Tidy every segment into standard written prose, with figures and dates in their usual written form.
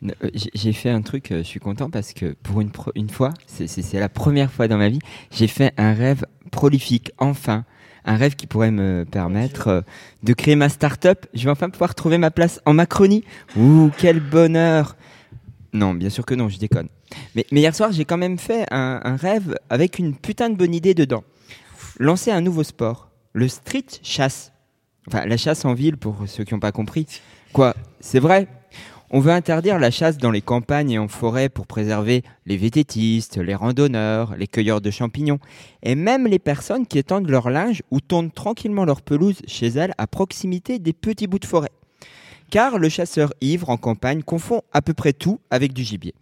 J'ai fait un truc, je suis content parce que pour une fois, c'est la première fois dans ma vie, j'ai fait un rêve prolifique, enfin. Un rêve qui pourrait me permettre de créer ma start-up. Je vais enfin pouvoir trouver ma place en Macronie. Ouh, quel bonheur! Non, bien sûr que non, je déconne. Mais hier soir, j'ai quand même fait un rêve avec une putain de bonne idée dedans. Lancer un nouveau sport, le street chasse. Enfin, la chasse en ville, pour ceux qui n'ont pas compris. Quoi, c'est vrai? On veut interdire la chasse dans les campagnes et en forêt pour préserver les vététistes, les randonneurs, les cueilleurs de champignons et même les personnes qui étendent leur linge ou tournent tranquillement leur pelouse chez elles à proximité des petits bouts de forêt. Car le chasseur ivre en campagne confond à peu près tout avec du gibier.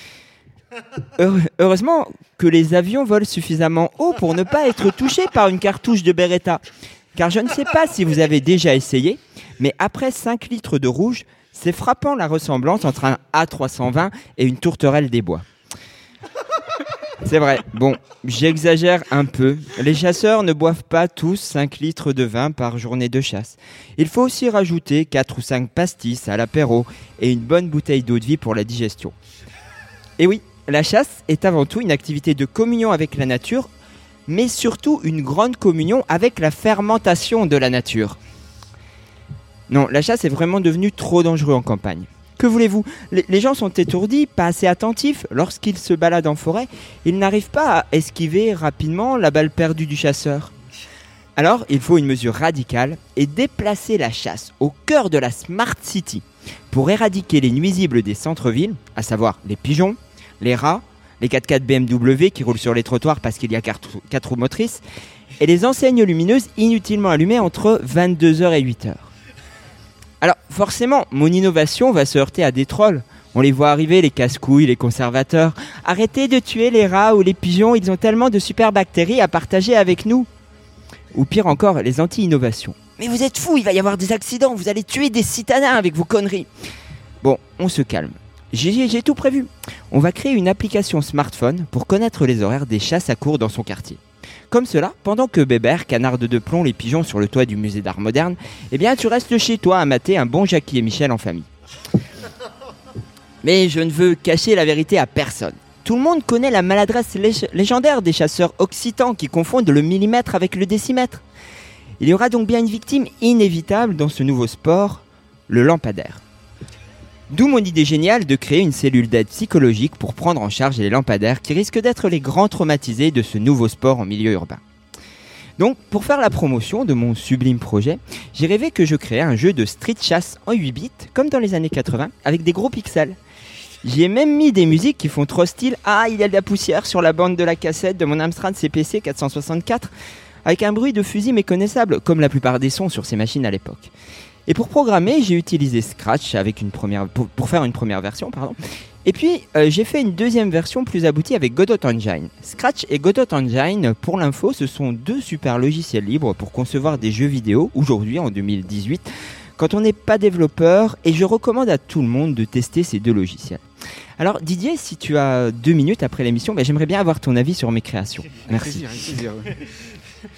Heureusement que les avions volent suffisamment haut pour ne pas être touchés par une cartouche de Beretta. Car je ne sais pas si vous avez déjà essayé, mais après 5 litres de rouge, c'est frappant la ressemblance entre un A320 et une tourterelle des bois. C'est vrai, bon, j'exagère un peu. Les chasseurs ne boivent pas tous 5 litres de vin par journée de chasse. Il faut aussi rajouter 4 ou 5 pastis à l'apéro et une bonne bouteille d'eau de vie pour la digestion. Et oui, la chasse est avant tout une activité de communion avec la nature, mais surtout une grande communion avec la fermentation de la nature. Non, la chasse est vraiment devenue trop dangereux en campagne. Que voulez-vous ? Les gens sont étourdis, pas assez attentifs. Lorsqu'ils se baladent en forêt, ils n'arrivent pas à esquiver rapidement la balle perdue du chasseur. Alors, il faut une mesure radicale et déplacer la chasse au cœur de la Smart City pour éradiquer les nuisibles des centres-villes, à savoir les pigeons, les rats, les 4x4 BMW qui roulent sur les trottoirs parce qu'il y a 4 roues motrices, et les enseignes lumineuses inutilement allumées entre 22h et 8h. Alors, forcément, mon innovation va se heurter à des trolls. On les voit arriver, les casse-couilles, les conservateurs. Arrêtez de tuer les rats ou les pigeons, ils ont tellement de super bactéries à partager avec nous. Ou pire encore, les anti-innovations. Mais vous êtes fous, il va y avoir des accidents, vous allez tuer des citadins avec vos conneries. Bon, on se calme. J'ai tout prévu. On va créer une application smartphone pour connaître les horaires des chasses à courre dans son quartier. Comme cela, pendant que Bébert canarde de plomb les pigeons sur le toit du musée d'art moderne, eh bien tu restes chez toi à mater un bon Jackie et Michel en famille. Mais je ne veux cacher la vérité à personne. Tout le monde connaît la maladresse légendaire des chasseurs occitans qui confondent le millimètre avec le décimètre. Il y aura donc bien une victime inévitable dans ce nouveau sport, le lampadaire. D'où mon idée géniale de créer une cellule d'aide psychologique pour prendre en charge les lampadaires qui risquent d'être les grands traumatisés de ce nouveau sport en milieu urbain. Donc, pour faire la promotion de mon sublime projet, j'ai rêvé que je créais un jeu de street chasse en 8 bits, comme dans les années 80, avec des gros pixels. J'y ai même mis des musiques qui font trop style « Ah, il y a de la poussière sur la bande de la cassette de mon Amstrad CPC 464 », avec un bruit de fusil méconnaissable, comme la plupart des sons sur ces machines à l'époque. Et pour programmer, j'ai utilisé Scratch pour faire une première version. Et puis, j'ai fait une deuxième version plus aboutie avec Godot Engine. Scratch et Godot Engine, pour l'info, ce sont 2 super logiciels libres pour concevoir des jeux vidéo, aujourd'hui, en 2018, quand on n'est pas développeur. Et je recommande à tout le monde de tester ces 2 logiciels. Alors, Didier, si tu as 2 minutes après l'émission, j'aimerais bien avoir ton avis sur mes créations. Merci. Avec plaisir, ouais.